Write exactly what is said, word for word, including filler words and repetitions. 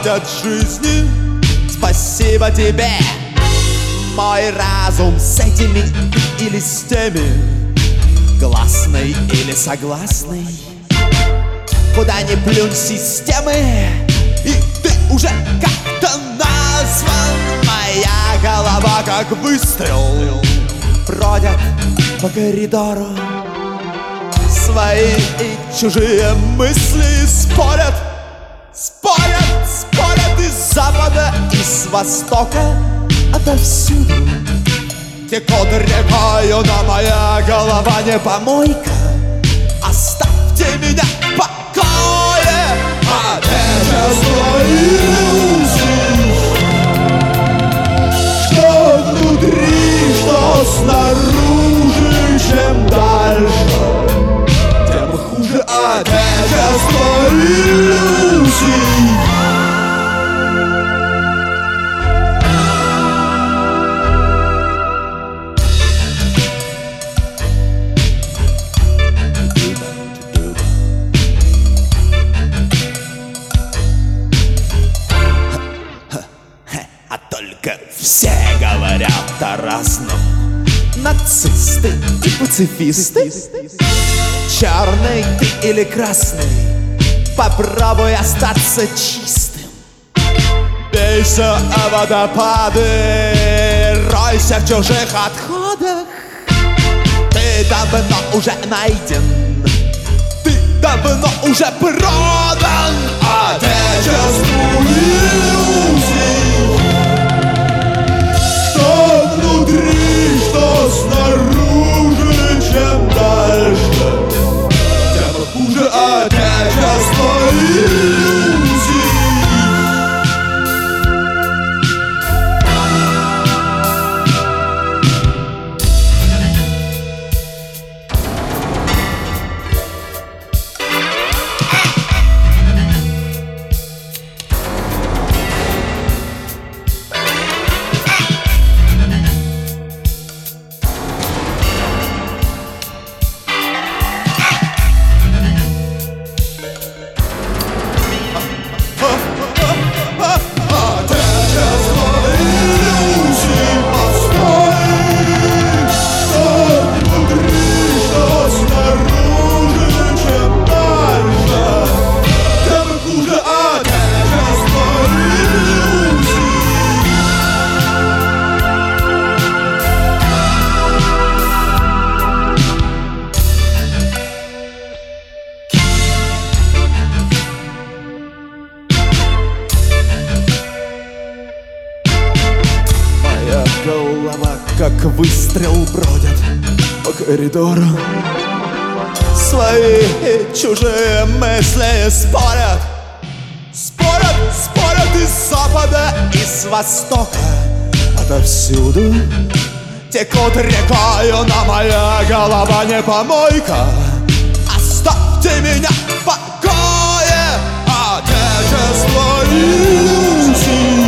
от жизни. Спасибо тебе, мой разум, с этими или с теми, гласный или согласный. Куда ни плюнь системы, и ты уже как-то назван. Моя голова как выстрел бродят по коридору. Свои и чужие мысли спорят, спорят, спорят из запада и с востока, отовсюду. Текут рекою, но моя голова не помойка. Оставьте меня в покое от этого иллюзий. Что внутри, что снаружи, чем дальше, тем хуже отечество иллюзий. А только все говорят о разном. Нацисты и пацифисты, черный ты или красный, попробуй остаться чистым. Бейся о водопады, ройся в чужих отходах. Ты давно уже найден, ты давно уже продан отечеству иллюзий. Что внутри, что снаружи, чем дальше, тем хуже отечество иллюзий. Голова, как выстрел, бродят по коридору. Свои и чужие мысли спорят, спорят, спорят из запада и с востока, отовсюду. Текут рекою, но моя голова не помойка. Оставьте меня в покое, отечество иллюзий.